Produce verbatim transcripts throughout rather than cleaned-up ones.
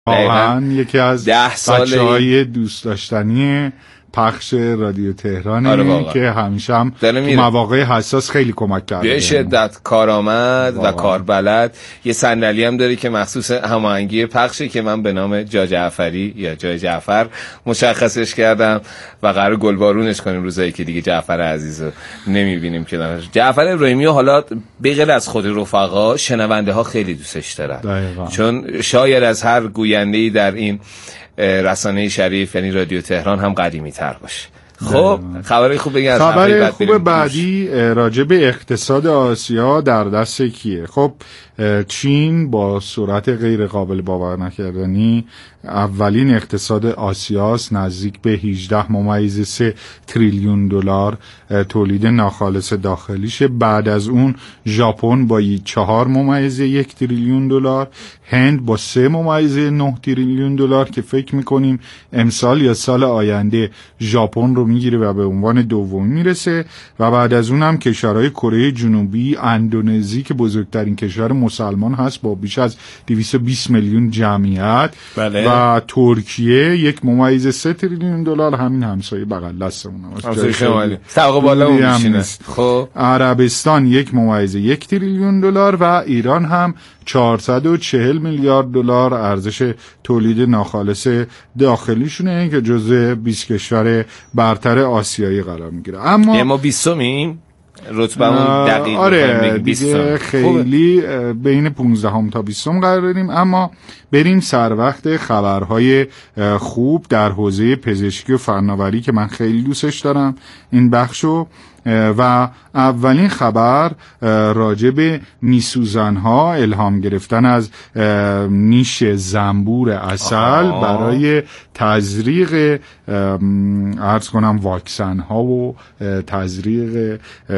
واقعا یکی از بچه‌های دوست داشتنی پخش رادیو تهرانه. آره که همیشه هم تو مواقع حساس خیلی کمک کرده، به شدت کارآمد و کاربلد. یه صندلی هم داره که مخصوص هماهنگی پخشه که من به نام جا جعفری یا جای جعفر مشخصش کردم و قرار گلبارونش کنیم روزایی که دیگه جعفر عزیزو نمیبینیم کنارش. جعفر ابراهیمی حالا به غیر از خود رفقا شنونده ها خیلی دوستش دارن دقیقا. چون شاید از هر گوینده‌ای در این رسانه شریف یعنی رادیو تهران هم قدیمی تر باشه. خب خبری خوب بگید. خبر خوب بعدی راجع به اقتصاد آسیا در دست کیه؟ خب چین با سرعت غیر قابل باور نکردنی اولین اقتصاد آسیاست، نزدیک به هجده ممیز سه تریلیون دلار تولید ناخالص داخلیشه. بعد از اون ژاپن با چهار ممیز یک تریلیون دلار، هند با سه ممیز نه تریلیون دلار که فکر میکنیم امسال یا سال آینده ژاپن رو میگیره و به عنوان دومی میرسه. و بعد از اون هم کشورهای کره جنوبی، اندونزی که بزرگترین کشور مسلمان هست با بیش از دویست و بیست میلیون جمعیت، بله. و ترکیه یک ممیز سه تریلیون دلار، همین همسایه بغل دستمون هست، همسایه شمالی طبقه بالا اون میشینه. خب عربستان یک ممیز یک تریلیون دلار و ایران هم چهارصد و چهل میلیارد دلار ارزش تولید ناخالص داخلیشونه که جزو بیست کشور برتر آسیایی قرار میگیره. اما ما بیستمیم رتبمون دقیق. آره دیگه خیلی بین پونزدهم تا بیستم قرار داریم. اما بریم سر وقت خبرهای خوب در حوزه پزشکی و فناوری که من خیلی دوستش دارم این بخشو. و اولین خبر راجع به میسوزن‌ها، الهام گرفتن از نیش زنبور عسل برای تزریق عرض کنم واکسن‌ها و تزریق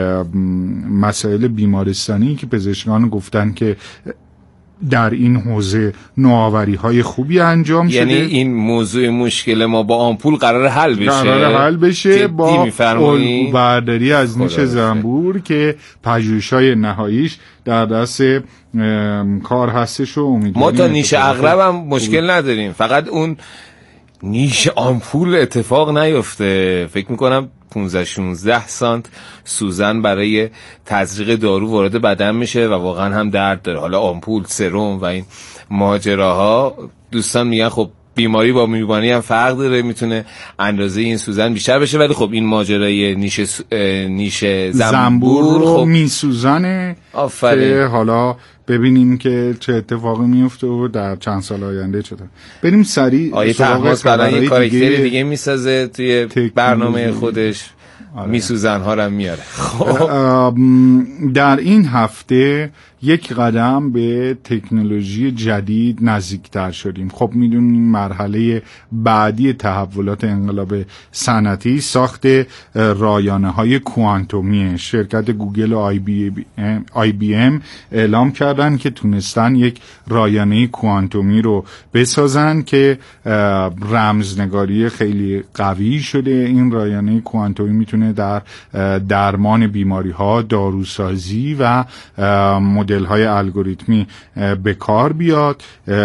مسائل بیمارستانی که پزشکان گفتن که در این حوزه نوآوری‌های خوبی انجام شده. یعنی این موضوع مشکل ما با آمپول قرار حل بشه، قرار حل بشه با برداری از نیش زنبور که پژوهش‌های نهاییش در دست کار هستش و امیدواریم. ما تا نیش عقرب هم مشکل نداریم، فقط اون نیش آمپول اتفاق نیفته. فکر میکنم پانزده شانزده سانت سوزن برای تزریق دارو وارد بدن میشه و واقعا هم درد داره. حالا آمپول، سرم و این ماجراها، دوستان میگن خب بیماری با میزبانی هم فرق داره، میتونه اندازه این سوزن بیشتر بشه، ولی خب این ماجرای نیش س... نیش زنبور رو خب میسوزنه که حالا ببینیم که چه اتفاقی میفته و در چند سال آینده چطور. بریم سریع. آیه تحماس برای یه کاراکتری دیگه, دیگه میسازه توی برنامه خودش. آره. میسوزن ها رو میاره. خب در این هفته یک قدم به تکنولوژی جدید نزدیکتر شدیم. خب میدونیم مرحله بعدی تحولات انقلاب صنعتی ساخت رایانه های کوانتومیه. شرکت گوگل و آی بی ام, آی بی ام اعلام کردن که تونستن یک رایانه کوانتومی رو بسازن که رمزنگاری خیلی قوی شده. این رایانه کوانتومی میتونه در درمان بیماری ها، داروسازی و مدل های الگوریتمی به کار بیاد.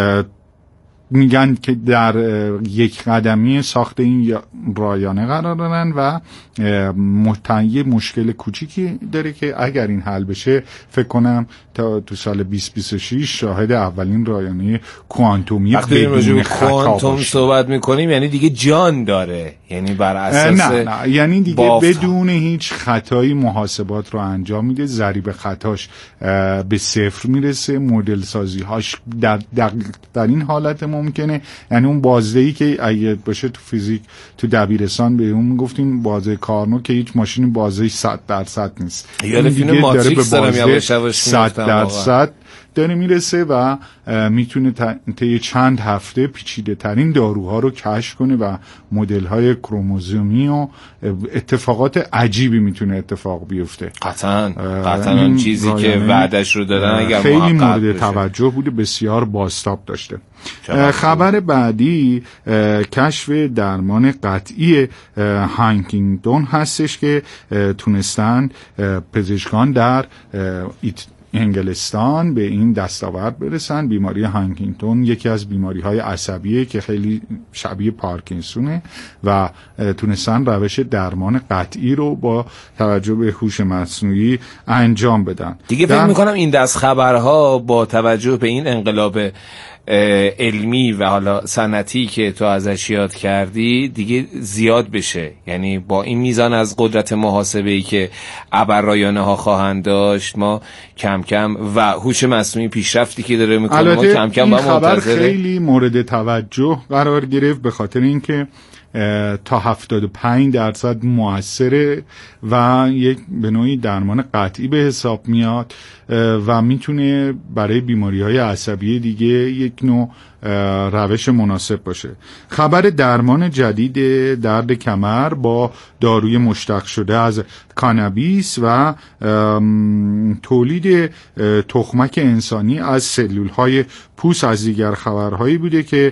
میگن که در یک قدمی ساخت این رایانه قرار دارن و یه مشکل کوچیکی داره که اگر این حل بشه فکر کنم تا تو سال بیست بیست و شش شاهد اولین رایانه کوانتومی بدون خطا کوانتوم صحبت میکنیم، یعنی دیگه جان داره، یعنی بر اساس نه نه یعنی دیگه بافت. بدون هیچ خطایی محاسبات رو انجام میده، ضریب خطاش به صفر میرسه، مدل سازی هاش در در این حالت ممکنه. یعنی اون بازدهی که اگه باشه تو فیزیک تو دبیرستان به اون میگفتیم بازه کارنو که هیچ ماشینی بازه صد درصد نیست، یعنی فیلم ماتریکس داره یواش یواش صد درصد داره میرسه و میتونه طی چند هفته پیچیده ترین داروها رو کشف کنه و مدل های کروموزومی و اتفاقات عجیبی میتونه اتفاق بیفته. قطعا قطعا اون چیزی که وعدش رو دادن اگر خیلی مورد توجه بوده، بسیار بازتاب داشته. خبر بعدی کشف درمان قطعی هانتینگتون هستش که تونستن پزشکان در انگلستان به این دستاورد برسن. بیماری هانتینگتون یکی از بیماری‌های عصبیه که خیلی شبیه پارکینسونه و تونستن روش درمان قطعی رو با توجه به هوش مصنوعی انجام بدن. دیگه فکر میکنم این دست خبرها با توجه به این انقلاب علمی و حالا صنعتی که تو ازش یاد کردی دیگه زیاد بشه، یعنی با این میزان از قدرت محاسبه‌ای که ابررایانه ها خواهند داشت ما کم کم و هوش مصنوعی پیشرفتی که داره میکنه ما کم کم با خبر منتظره. خیلی مورد توجه قرار گرفت به خاطر اینکه تا هفتاد و پنج درصد موثره و یک به نوعی درمان قطعی به حساب میاد و میتونه برای بیماری‌های عصبی دیگه یک نوع روش مناسب باشه. خبر درمان جدید درد کمر با داروی مشتق شده از کانابیس و تولید تخمک انسانی از سلول‌های پوست از دیگر خبرهایی بوده که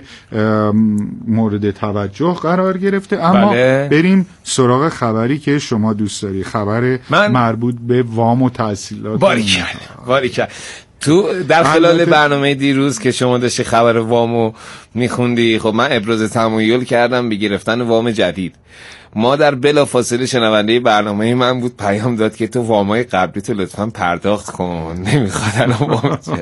مورد توجه قرار گرفته. اما بله. بریم سراغ خبری که شما دوست داری، خبر من... مربوط به وام و تحصیلات. باریکلا باریکلا. تو در خلال برنامه دیروز که شما داشتی خبر وامو میخوندی، خب من ابراز تمایل کردم به گرفتن وام جدید. ما در بلا فاصله شنونده برنامه من بود پیام داد که تو وامای قبلی تو لطفاً پرداخت کن، نمیخواد الان وام جدید.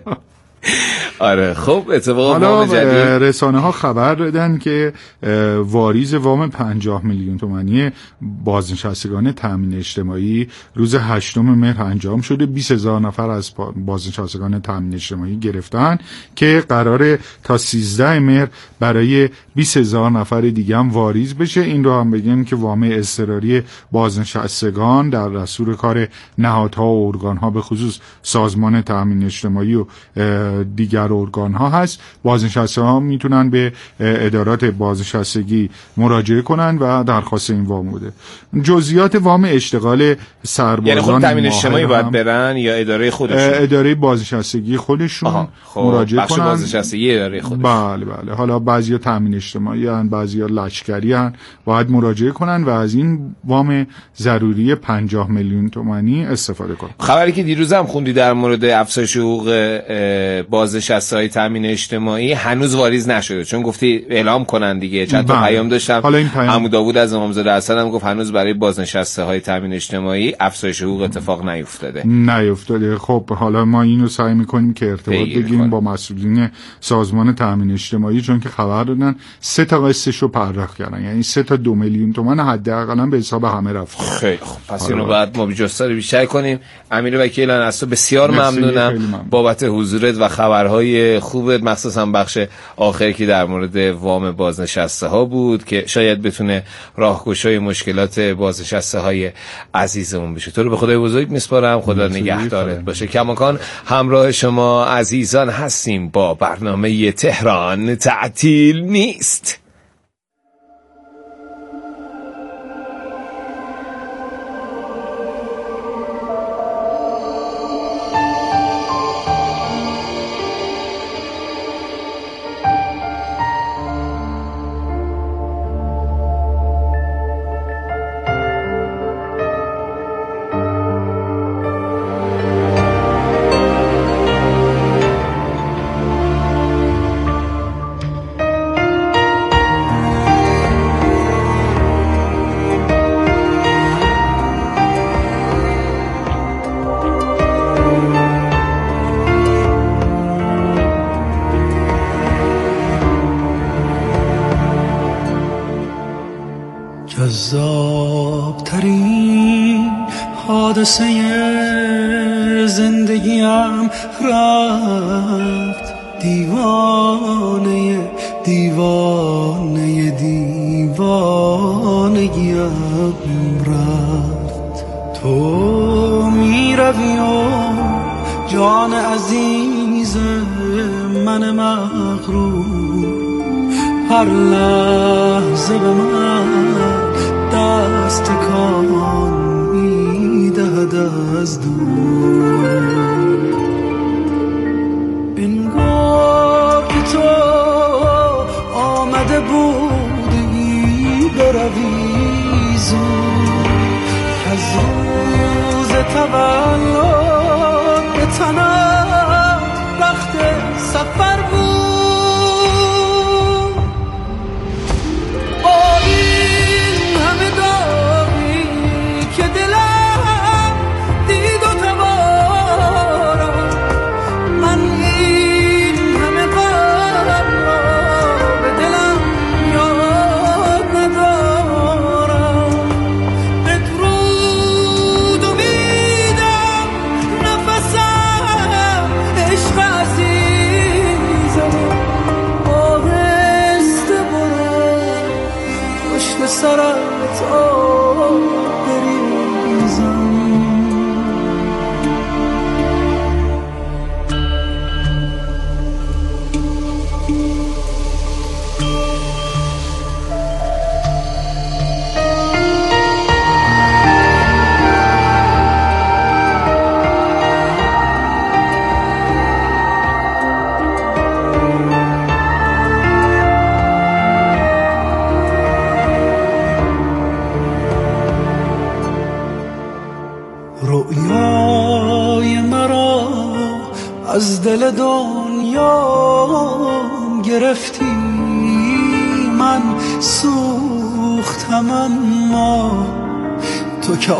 آره خب اتفاق وام جدید. رسانه ها خبر دادن که واریز وام پنجاه میلیون تومانی بازنشستگان تامین اجتماعی روز هشتم مهر انجام شده. بیست هزار نفر از بازنشستگان تامین اجتماعی گرفتن که قراره تا سیزده مهر برای بیست هزار نفر دیگه هم واریز بشه. این رو هم بگیم که وام اضطراری بازنشستگان در دستور کار نهادها و ارگانها به خصوص سازمان تامین اجتماعی و دیگر ارگان ها هست. بازنشسته میتونن به ادارات بازنشستگی مراجعه کنن و درخواست این وام بده. جزئیات وام اشتغال سربازان، یعنی خود تامین اجتماعی باید برن یا اداره خودشون؟ اداره بازنشستگی خودشون خب مراجعه بخش کنن. بازنشستگی اداره خودشون. بله بله. حالا بعضیا تامین اجتماعی ان، بعضیا لشکری ان، باید مراجعه کنن و از این وام ضروری پنجاه میلیون تومانی استفاده کنن. خبری که دیروز هم خوندی در مورد افزایش حقوق بازنشسته‌های تامین اجتماعی هنوز واریز نشده، چون گفتی اعلام کنن دیگه. چند تا پیام داشتم. عمو داوود از امامزاده حسن هم گفت هنوز برای بازنشسته‌های تامین اجتماعی افزایش حقوق اتفاق نیفتاده. نیفتاده. خب حالا ما اینو سعی می‌کنیم که ارتباط بگیریم با مسئولین سازمان تامین اجتماعی، چون که خبر دادن سه تا قسطشو پرداخت کردن، یعنی سه تا دو میلیون تومان حداقل به حساب همه رفت. خیلی خب پس اینو بعد ما جستار بیشتر کنیم. امیر وکیلان از تو بسیار ممنونم ممنون. بابت حضورت و خبرهای خوبت، مخصوصا بخش آخری که در مورد وام بازنشسته ها بود که شاید بتونه راهگشای مشکلات بازنشسته های عزیزمون بشه. تو رو به خدای بزرگ میسپارم. خدا نگهدارت باشه. کماکان همراه شما عزیزان هستیم با برنامه تهران تعطیل نیست. جذاب ترین حادثه زندگیم رفت، دیوانه دیوانه دیوانگیم رفت. تو می روی و جان عزیز من مغرور هر لحظه به من دست کان می‌دهد از دور. انگار که تو آمده بودی بروی زود، از روز تولد به تنم سفر بود با این همه داغی که دلم دید و توارم من این همه غم را به دلم یاد ندارم بدرود امیدم نفسم عشق عزیزم آهسته برو پشت سرت آب بریزم رویای مرا از دل دنیا گرفتی من سوختم اما تو که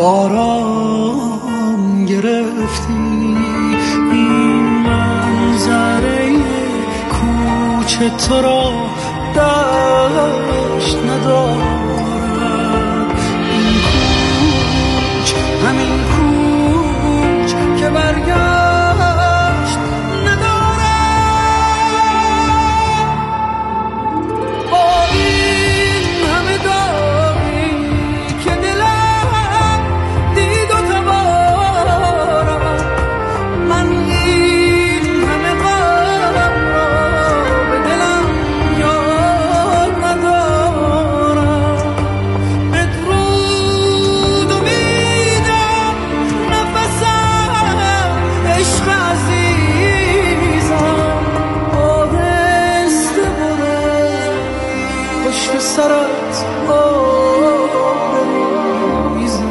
آرام گرفتی این منظره کوچه تو را دشت ندارد این کوچ همین کوچ که برگشت ندارد با این همه داغی که دلم دید و توارم من این همه غم را به دلم یاد ندارم بدرود امیدم نفسم عشق عزیزم آهسته برو پشت سرت آب بریزم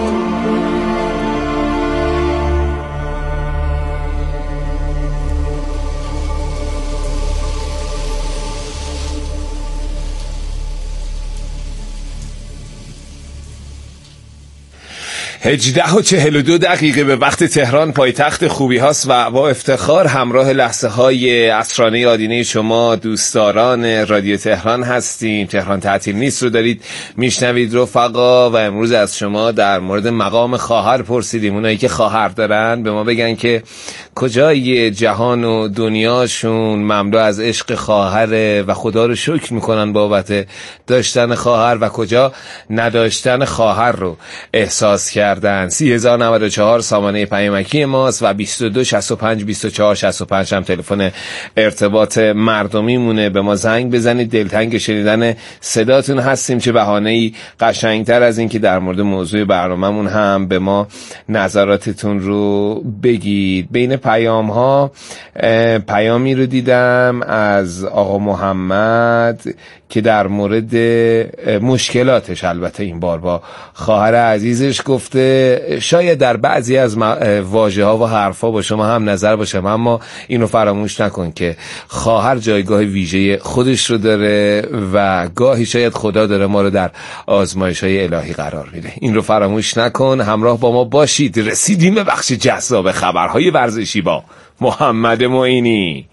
هجده و چهل و دو دقیقه به وقت تهران، پایتخت خوبی هاست و با افتخار همراه لحظه های عصرانه آدینه شما دوستداران رادیو تهران هستیم. تهران تعطیل نیست رو دارید میشنوید رفقا و امروز از شما در مورد مقام خواهر پرسیدیم. اونایی که خواهر دارن به ما بگن که کجای جهان و دنیاشون مملو از عشق خواهره و خدا رو شکر میکنن بابت داشتن خواهر و کجا نداشتن خواهر رو احساس کردن. سی هزار و نود و چهار سامانه پیامکی ماست و بیست و دو شصت و پنج بیست و چهار شصت و پنج هم تلفن ارتباط مردمی مونه. به ما زنگ بزنید، دلتنگ شنیدن صداتون هستیم. چه بهانه‌ای قشنگتر از این که در مورد موضوع برنامه‌مون هم به ما نظراتتون رو بگید. بین پیام ها پیامی رو دیدم از آقا محمد که در مورد مشکلاتش البته این بار با خواهر عزیزش گفته شاید در بعضی از واژه ها و حرف ها با شما هم نظر باشم، اما اینو فراموش نکن که خواهر جایگاه ویژه خودش رو داره و گاهی شاید خدا داره ما رو در آزمایش های الهی قرار میده. این رو فراموش نکن. همراه با ما باشید. رسیدیم به بخش جذاب خبرهای ورزشی با محمد معینی.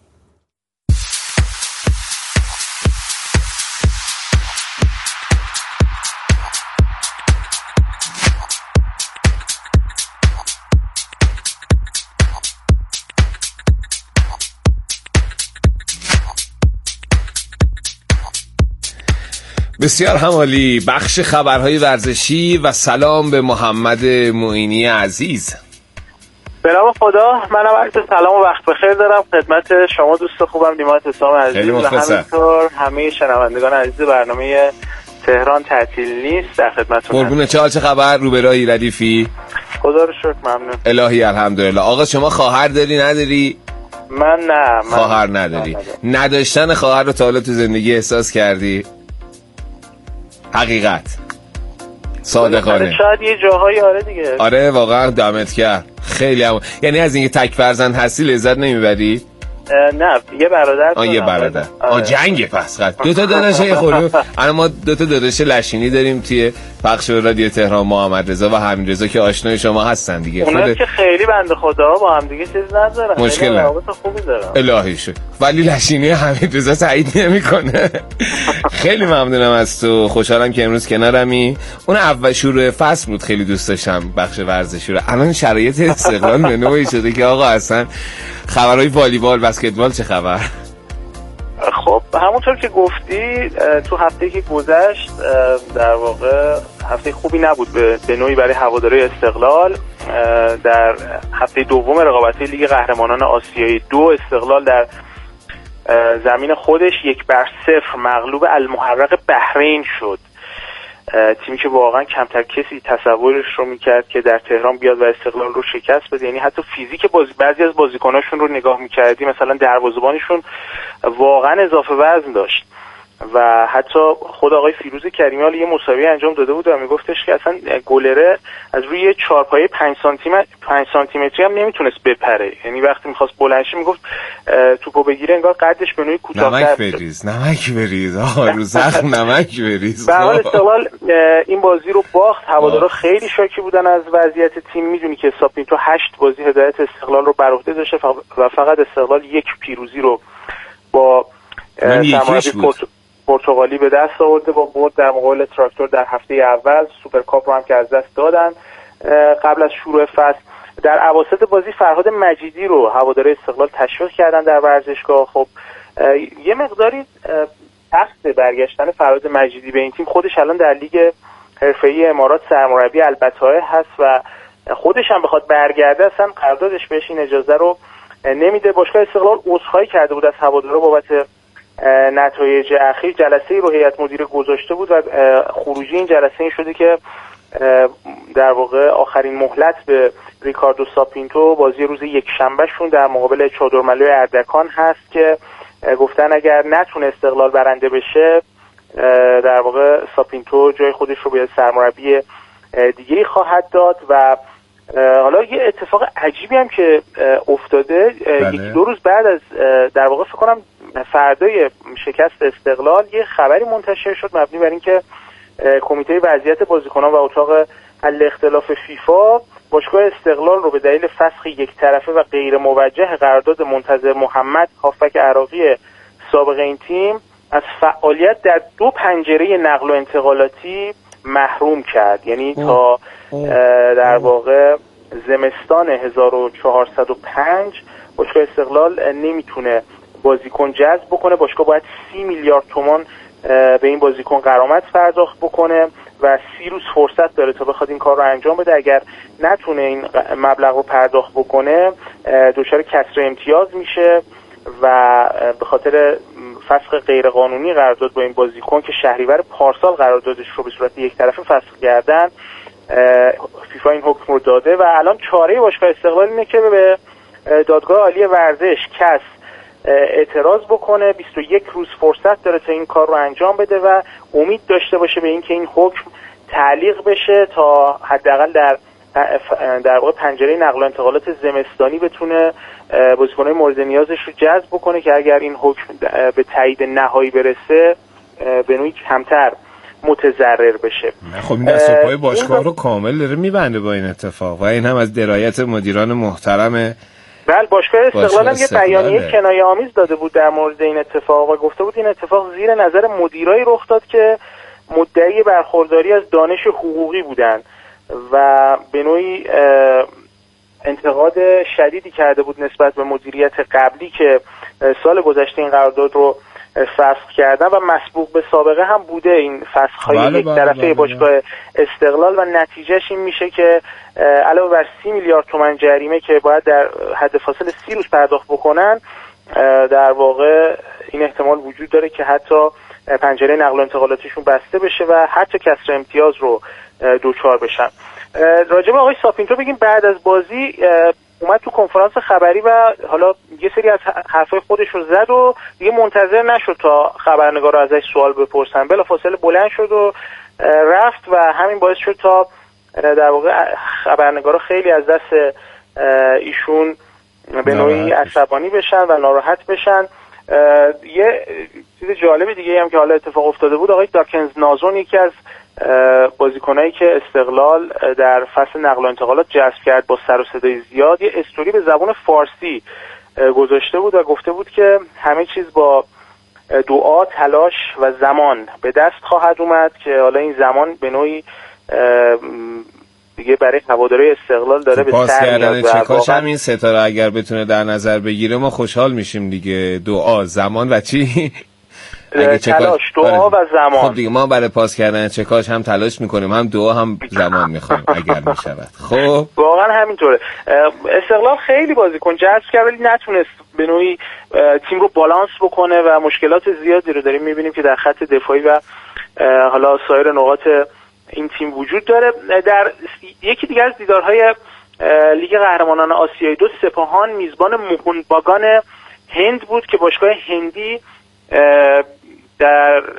بسیار همالی. بخش خبرهای ورزشی و سلام به محمد معینی عزیز. به نام خدا، منم عرض سلام و وقت بخیر دارم خدمت شما دوست خوبم نیمات حسام عزیز و همینطور همه شنوندگان عزیز برنامه تهران تعطیل نیست در خدمتتون. قربون چه حال، چه خبر؟ روبرایی ردیفی؟ خدا رو شکر ممنون. الهی الحمدلله. آقا شما خواهر داری نداری؟ من نه. من خواهر نداری. نه نداشتن خواهر رو تا حالا تو زندگی احساس کردی؟ حقیقت صادقانه. شاید یه جاهایی آره دیگه. آره واقعا دمت کرد. خیلی هم. یعنی از اینکه تک فرزند هستی لذت نمیبری؟ نه یه برادر. آه یه برادر. آه جنگ پس قد دو تا داداشه خلو. الان ما دو تا داداش لشینی داریم توی پخش رادیو تهران، محمد رضا و حمید رضا که آشنای شما هستن دیگه. اونایی که خیلی بنده خدا با هم دیگه چیز ندارن، مشکل روابط خوبی دارن. الهی شو. ولی لشینی حمید رضا تایید نمیکنه. خیلی ممنونم از تو، خوشحالم که امروز کنارمی. اون اول شروع فصل بود خیلی دوست داشتم بخش ورزشی رو. الان شرایط استقلال به نوعی شده که آقا اصلا خبرهای والیبال، بسکتبال چه خبر؟ خب همونطور که گفتی تو هفته که گذشت در واقع هفته خوبی نبود به نوعی برای هواداری استقلال. در هفته دوم رقابت‌های لیگ قهرمانان آسیایی دو استقلال در زمین خودش یک بر صفر مغلوب المحرق بحرین شد. تیمی که واقعا کمتر کسی تصورش رو میکرد که در تهران بیاد و استقلال رو شکست بده. یعنی حتی فیزیک بازی بعضی از بازیکناشون رو نگاه میکردی، مثلا دروازه‌بانشون واقعا اضافه وزن داشت و حتی خود آقای فیروز کریمی یه مسابقه انجام داده بود و میگفتش که اصلا گلره از روی چارپایه پنج سانتی متر پنج سانتی متری هم نمیتونست بپره. یعنی وقتی میخواست بلند شه میگفت توپو بگیره انگار قدش به نوعی کوتاه‌تر. نمک بریز نمک بریز آها رو زخم نمک بریز. به حال استقلال این بازی رو باخت. هوادارا خیلی شاکی بودن از وضعیت تیم. میدونی که ساپینتو هشت بازی هدایت استقلال رو بر عهده داشته و فقط استقلال یک پیروزی رو با سرمربی پرتغالی به دست آورده با برد در مقابل تراکتور در هفته اول. سوپرکاپ رو هم که از دست دادن قبل از شروع فصل. در اواسط بازی فرهاد مجیدی رو هواداری استقلال تشویق کردن در ورزشگاه. خب یه مقداری تخت برگشتن فرهاد مجیدی به این تیم، خودش الان در لیگ حرفه‌ای امارات سرمربی البتاه هست و خودش هم بخواد برگرده اصلا قراردادش بهش این اجازه رو نمیده. باشگاه استقلال عذرخواهی کرده بود از هوادارا بابت نتایج اخیر. جلسه رو هیئت مدیره گذاشته بود و خروجی این جلسه این شده که در واقع آخرین مهلت به ریکاردو ساپینتو بازی روز یک شنبه شون در مقابل چادرملوی اردکان هست که گفتن اگر نتونه استقلال برنده بشه در واقع ساپینتو جای خودش رو به سرمربی دیگه‌ای خواهد داد. و حالا یه اتفاق عجیبی هم که افتاده بله. یک دو روز بعد از در واقع فکر کنم فردای شکست استقلال یه خبری منتشر شد مبنی بر اینکه کمیته وضعیت بازیکنان و اتاق حل اختلاف فیفا باشگاه استقلال رو به دلیل فسخ یک طرفه و غیر موجه قرارداد منتظر محمد هافبک عراقی سابق این تیم از فعالیت در دو پنجره نقل و انتقالاتی محروم کرد. یعنی تا در واقع زمستان هزار و چهارصد و پنج باشگاه استقلال نمیتونه بازیکن جذب بکنه. باشگاه باید سی میلیارد تومان به این بازیکن غرامت پرداخت بکنه و سی روز فرصت داره تا بخواد این کار رو انجام بده. اگر نتونه این مبلغ رو پرداخت بکنه دچار کسر امتیاز میشه و به خاطر فسخ غیرقانونی قرارداد با این بازیکن که شهریور پارسال قراردادش رو به صورت یک طرفه فسخ کردن فیفا این حکم رو داده و الان چاره باشگاه استقلال اینه که به دادگاه عالی ورزش کس اعتراض بکنه. بیست و یک روز فرصت داره تا این کار رو انجام بده و امید داشته باشه به اینکه این حکم تعلیق بشه تا حداقل در در واقع پنجره نقل و انتقالات زمستانی بتونه بازیکن‌های مورد نیازش رو جذب بکنه که اگر این حکم به تایید نهایی برسه به نوعی کمتر متضرر بشه. خب این دست و پای باشگاه رو کامل داره میبنده با این اتفاق و این هم از درایت مدیران محترم. بله باشگاه استقلال هم یه بیانیه کنایه آمیز داده بود در مورد این اتفاق و گفته بود این اتفاق زیر نظر مدیرای رخ داد که مدعی برخورداری از دانش حقوقی بودند و به نوعی انتقاد شدیدی کرده بود نسبت به مدیریت قبلی که سال گذشته این قرارداد رو فسخ کردن و مسبوق به سابقه هم بوده این فسخ‌های بله یک طرفه بله بله باشگاه استقلال و نتیجهش این میشه که علاوه بر سی میلیارد تومان جریمه که باید در حد فاصل سی روز پرداخت بکنن در واقع این احتمال وجود داره که حتی پنجره نقل و انتقالاتشون بسته بشه و حتی کسر امتیاز رو دوچار بشن. راجع به آقای ساپینتو بگیم بعد از بازی اومد تو کنفرانس خبری و حالا یه سری از حرفای خودش رو زد و دیگه منتظر نشد تا خبرنگارا ازش سوال بپرسن. بلافاصله بلند شد و رفت و همین باعث شد تا در واقع خبرنگارا خیلی از دست ایشون به نوعی عصبانی بشن و ناراحت بشن. یه چیز جالب دیگه هم که حالا اتفاق افتاده بود، آقای داکنز نازون یکی از بازیکنایی که استقلال در فصل نقل و انتقالات جذب کرد با سر و صدای زیاد، یه استوری به زبان فارسی گذاشته بود و گفته بود که همه چیز با دعا، تلاش و زمان به دست خواهد اومد، که حالا این زمان به نوعی دیگه برای هواداری استقلال داره به سر میاد. چکاش هم این ستاره اگر بتونه در نظر بگیره ما خوشحال میشیم دیگه. دعا، زمان و چی؟ تلاش، دعا و زمان. خب دیگه ما برای پاس کردن چکاش هم تلاش میکنیم، هم دعا هم زمان میخوایم اگر میشود. خب واقعا همینطوره. استقلال خیلی بازیکن جذب کرد ولی نتونست به نوعی تیم رو بالانس بکنه و مشکلات زیادی رو داریم میبینیم که در خط دفاعی و حالا سایر نقاط این تیم وجود داره. در یکی دیگر از دیدارهای لیگ قهرمانان آسیای دو، سپاهان میزبان موهون باگان هند بود که باشگاه هندی در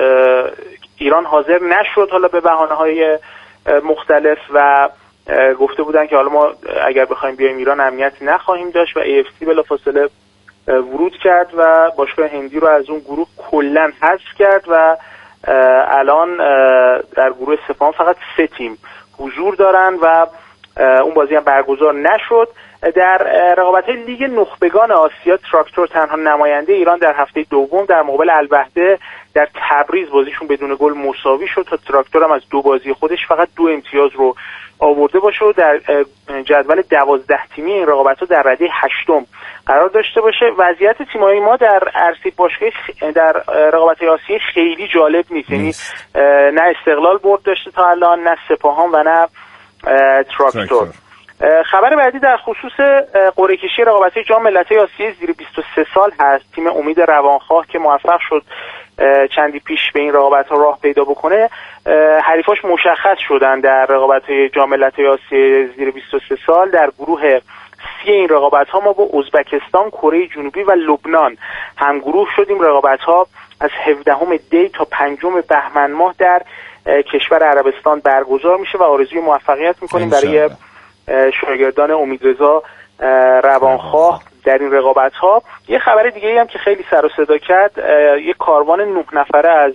ایران حاضر نشد، حالا به بهانه‌های مختلف، و گفته بودن که حالا ما اگر بخوایم بیایم ایران امنیت نخواهیم داشت و ای اف سی بلافاصله ورود کرد و باشگاه هندی رو از اون گروه کلاً حذف کرد و الان در گروه سپاهان فقط سه تیم حضور دارن و اون بازی هم برگزار نشد. در رقابت‌های لیگ نخبگان آسیا تراکتور تنها نماینده ایران در هفته دوم در مقابل الوحده در تبریز بازیشون بدون گل مساوی شد تا تراکتور هم از دو بازی خودش فقط دو امتیاز رو آورده باشه و در جدول دوازده تیمی این رقابت‌ها در رده هشتم قرار داشته باشه. وضعیت تیم‌های ما در عرصه باشگاهی در رقابت‌های آسیایی خیلی جالب نیست، یعنی نه استقلال برد داشته تا الان، نه سپاهان و نه تراکتور. خبر بعدی در خصوص قرعه کشی رقابت‌های جام ملت‌های آسیایی زیر بیست و سه سال هست. تیم امید روانخواه که موفق شد چندی پیش به این رقابت‌ها راه پیدا بکنه، حریفاش مشخص شدن در رقابت‌های جام ملت‌های آسیایی زیر بیست و سه سال. در گروه سی این رقابت‌ها ما با ازبکستان، کره جنوبی و لبنان هم گروه شدیم. رقابت‌ها از هفدهم دی تا پنجم بهمن ماه در کشور عربستان برگزار میشه و آرزوی موفقیت می‌کنیم برای شاگردان امیدرضا روانخواه در این رقابت‌ها. یه خبر دیگه‌ای هم که خیلی سر و صدا کرد، یه کاروان نه نفره از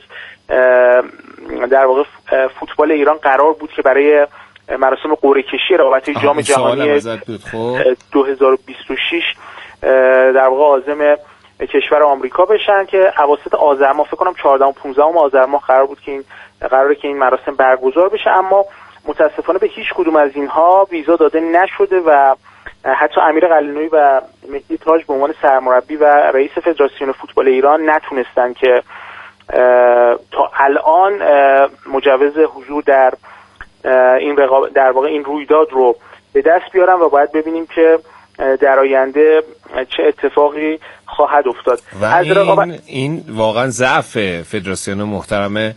در واقع فوتبال ایران قرار بود که برای مراسم قرعه کشی رقابت‌های جام جهانی دو هزار و بیست و شش در واقع عازم کشور آمریکا بشن که اواسط آذر ماه، فکر کنم چهاردهم و پانزدهم آذر ماه قرار بود که این قراره که این مراسم برگزار بشه، اما متاسفانه به هیچ کدوم از اینها ویزا داده نشده و حتی امیر قلعه‌نویی و مهدی تاج به عنوان سرمربی و رئیس فدراسیون فوتبال ایران نتونستن که تا الان مجوز حضور در این رقابت، در واقع این رویداد رو به دست بیارن و باید ببینیم که در آینده چه اتفاقی خواهد افتاد. و از این, رقابت... این واقعا ضعف فدراسیون محترم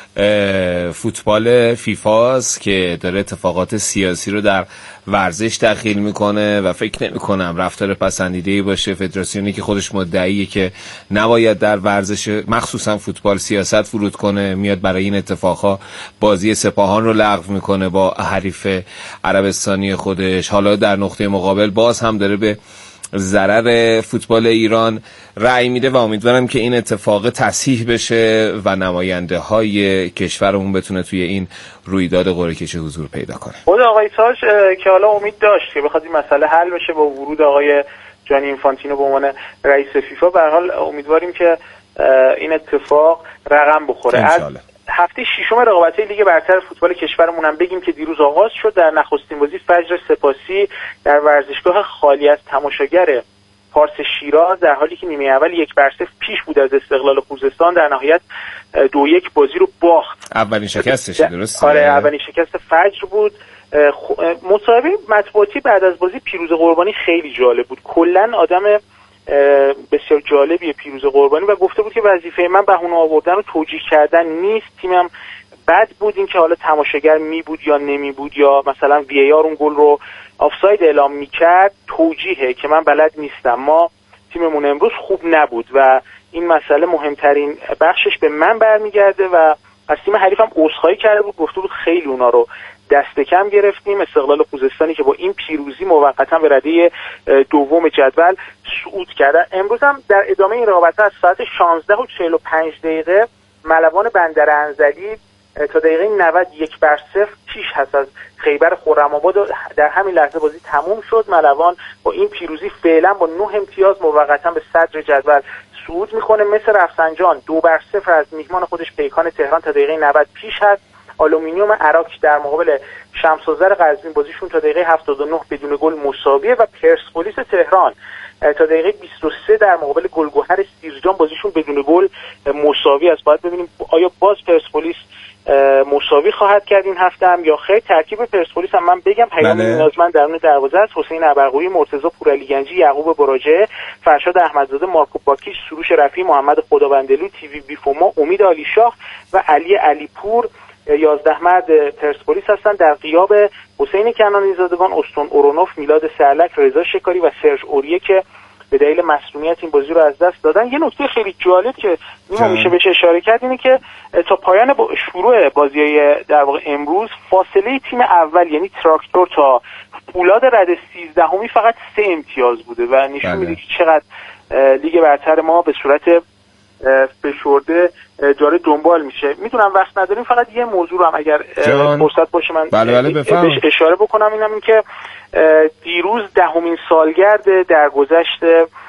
فوتبال فیفاست که داره اتفاقات سیاسی رو در ورزش دخیل میکنه و فکر نمی کنم رفتار پسندیده‌ای باشه. فدراسیونی که خودش مدعیه که نباید در ورزش مخصوصا فوتبال سیاست ورود کنه، میاد برای این اتفاقها بازی سپاهان رو لغو میکنه با حریف عربستانی خودش. حالا در نقطه مقابل باز هم داره به ضرر فوتبال ایران رأی میده و امیدوارم که این اتفاق تصحیح بشه و نماینده های کشورمون بتونه توی این رویداد قرعه کشی حضور پیدا کنه. خود آقای تاج که حالا امید داشت که بخواد این مسئله حل بشه با ورود آقای جانی اینفانتینو به عنوان رئیس فیفا، به هر حال امیدواریم که این اتفاق رقم بخوره. از هفته ششم رقابت‌های لیگ برتر فوتبال کشورمون هم بگیم که دیروز آغاز شد. در نخستین بازی فجر سپاسی در ورزشگاه خالی از تماشاگر پارس شیراز در حالی که نیمه اول یک بر صفر پیش بود از استقلال خوزستان در نهایت دو یک بازی رو باخت. اولین شکستشه، درسته؟ آره اولین شکست فجر بود. مصاحبه مطبوعاتی بعد از بازی پیروز قربانی خیلی جالب بود. کلا آدم بسیار جالبیه پیروز قربانی و گفته بود که وظیفه من بهونه آوردن و توجیه کردن نیست. تیمم بد بود، این که حالا تماشاگر می بود یا نمی بود یا مثلا وی ای آر اون گل رو آفساید اعلام میکرد توجیهه که من بلد نیستم. ما تیممون امروز خوب نبود و این مسئله مهمترین بخشش به من برمیگرده و از تیم حریفم عذرخواهی کرده بود، گفته بود خیلی اونا رو دست کم گرفتیم. استقلال خوزستانی که با این پیروزی موقتا به رده دوم جدول صعود کرده. امروز هم در ادامه این رقابت از ساعت شانزده و چهل و پنج دقیقه ملوان بندر انزلی تا دقیقه نود یک بر صفر پیش هست از خیبر خرم‌آباد. در همین لحظه بازی تموم شد. ملوان با این پیروزی فعلا با نه امتیاز موقتا به صدر جدول صعود میکنه. مثل رفسنجان دو بر صفر از میهمان خودش پیکان تهران تا دقیقه نود پیش هست. آلومینیوم عراق در مقابل شمس الزر قزوین بازیشون تا دقیقه هفتاد و نه بدون گل مساویه و پرسپولیس تهران تا دقیقه بیست و سه در مقابل گلگهر سیرجان بازیشون بدون گل مساوی است. باید ببینیم آیا باز پرسپولیس مساوی خواهد کرد این هفته هم یا خیر. ترکیب پرسپولیس هم من بگم: پیام نیازمند درون دروازه است، حسین ابرقویی، مرتضی پورعلی گنجی، یعقوب براجعه، فرشاد احمدزاده، مارکو باکیش، سروش رفیعی، محمد خداوندلو، تیوی بیفوما، امید علیشاه و علی علیپور یازده مرد پرسپولیس هستند در غیاب حسین کنانی زادگان، استون اورونوف، میلاد سرلک، رضا شکاری و سرژ اوریه که به دلیل مسئولیت این بازی رو از دست دادن. یه نکته خیلی جالب که نیما میشه بهش اشاره کرد اینه که تا پایان با شروع بازی‌های در واقع امروز فاصله تیم اول یعنی تراکتور تا فولاد رده سیزدهمی فقط سه امتیاز بوده و نشون میده که چقدر لیگ برتر ما به صورت فشرده داره دنبال میشه. میدونم وقت نداریم، فقط یه موضوع رو هم اگر فرصت باشه من بله بله بهش اشاره بکنم. اینم این که دیروز دهمین سالگرد درگذشت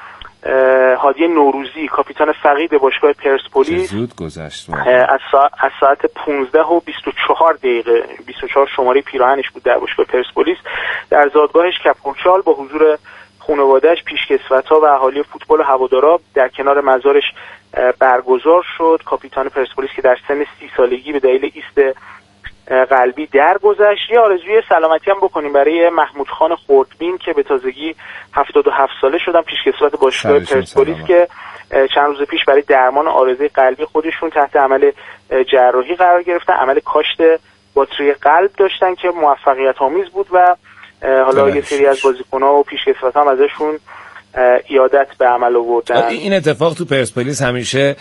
هادی نوروزی کاپیتان فقید باشگاه پرسپولیس زود گذشت از, سا... از ساعت پانزده و بیست و چهار دقیقه بیست و چهار شماره پیراهنش بود در باشگاه پرسپولیس در زادگاهش کپورچال با حضور خانواده‌اش، پیشکسوت‌ها و اهالی فوتبال و هوادارا در کنار مزارش برگزار شد. کاپیتان پرسپولیس که در سن سی سالگی به دلیل ایست قلبی درگذشت. یه آرزوی سلامتی هم بکنیم برای محمود خان خردبین که به تازگی هفتاد و هفت ساله شدن، پیشکسوت باشگاه پرسپولیس که چند روز پیش برای درمان عارضه قلبی خودشون تحت عمل جراحی قرار گرفتن. عمل کاشت باتری قلب داشتن که موفقیت آمیز بود و حالا یه سری از بازیکن‌ها و پیشکسوت‌ها هم ازشون ایادت به عمل آوردن. این اتفاق تو پرسپولیس همیشه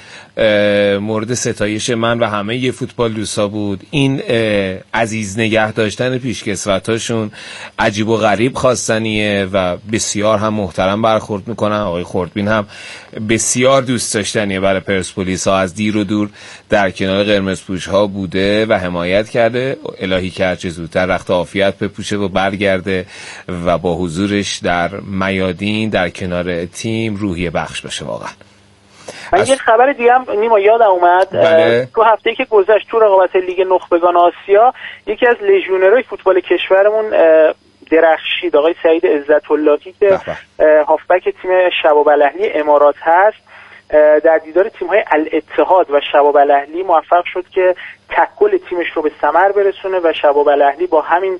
مورد ستایش من و همه ی فوتبال دوستا بود. این عزیز نگه داشتن پیشکسوتاشون عجیب و غریب خواستنیه و بسیار هم محترم برخورد میکنن. آقای خردبین هم بسیار دوست داشتنیه برای پرسپولیس ها. از دیر و دور در کنار قرمزپوش ها بوده و حمایت کرده. الهی که هرچه زودتر رخت عافیت بپوشه و برگرده و با حضورش در میادین در کنار تیم روحیه بخش بشه. واقعا من یه خبر دیگه هم نیما یادم اومد. بله. تو هفته‌ای که گذشت تو رقابت لیگ نخبگان آسیا یکی از لژیونرهای فوتبال کشورمون درخشید، آقای سعید عزت اللهی که هافبک تیم شباب الاهلی امارات هست، در دیدار تیم‌های الاتحاد و شباب الاهلی موفق شد که تکل تیمش رو به ثمر برسونه و شباب الاهلی با همین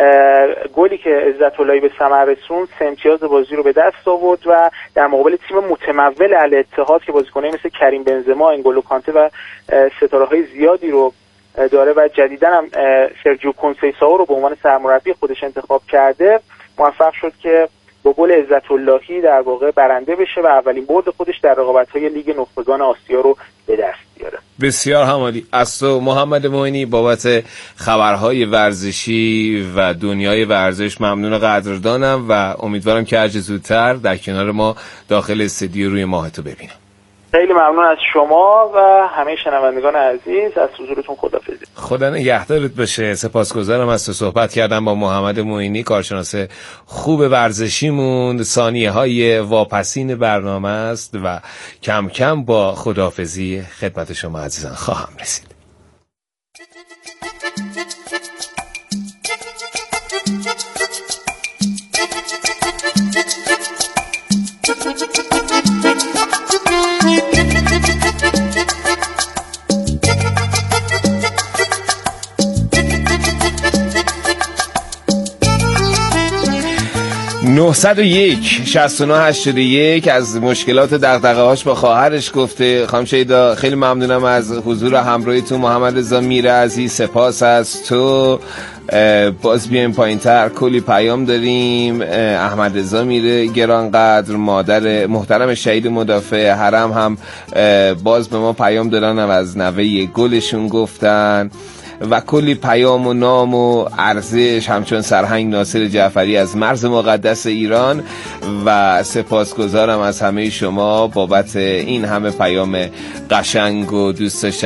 گلی که عزت اللهی به ثمر رسوند سه امتیاز بازی رو به دست آورد و در مقابل تیم متمول الاتحاد که بازیکنایی مثل کریم بنزما، انگولو کانته و ستاره‌های زیادی رو داره و جدیداً هم سرجیو کنسیسائو رو به عنوان سرمربی خودش انتخاب کرده، موفق شد که با گل عزت اللهی در واقع برنده بشه و اولین برد خودش در رقابت‌های لیگ نخبگان آسیا رو به دست بیاره. بسیار همالی. از تو محمد معینی بابت خبرهای ورزشی و دنیای ورزش ممنون و قدردانم و امیدوارم که هرچه زودتر در کنار ما داخل استودیو روی ماهتو ببینم. خیلی ممنون از شما و همه شنوندگان عزیز. از حضورتون خداحافظی. خدا نگهدارت باشه. سپاسگزارم از تو. صحبت کردم با محمد معینی، کارشناس خوب ورزشیمون. ثانیه های واپسین برنامه است و کم کم با خداحافظی خدمت شما عزیزان خواهم رسید. نهصد و یک شصت و نه هشتاد و یک از مشکلات دغدغه‌هاش با خواهرش گفته. خانم شیدا خیلی ممنونم از حضور همراهیتون. محمد رضا میرعزی سپاس از تو. باز بیایم پایین‌تر کلی پیام داریم. احمد رضا میره گرانقدر، مادر محترم شهید مدافع حرم هم باز به ما پیام دادن و از نوه گلشون گفتن. و کلی پیام و نام و ارزش همچون سرهنگ ناصر جعفری از مرز مقدس ایران و سپاسگزارم از همه شما بابت این همه پیام قشنگ و دوست داشتنی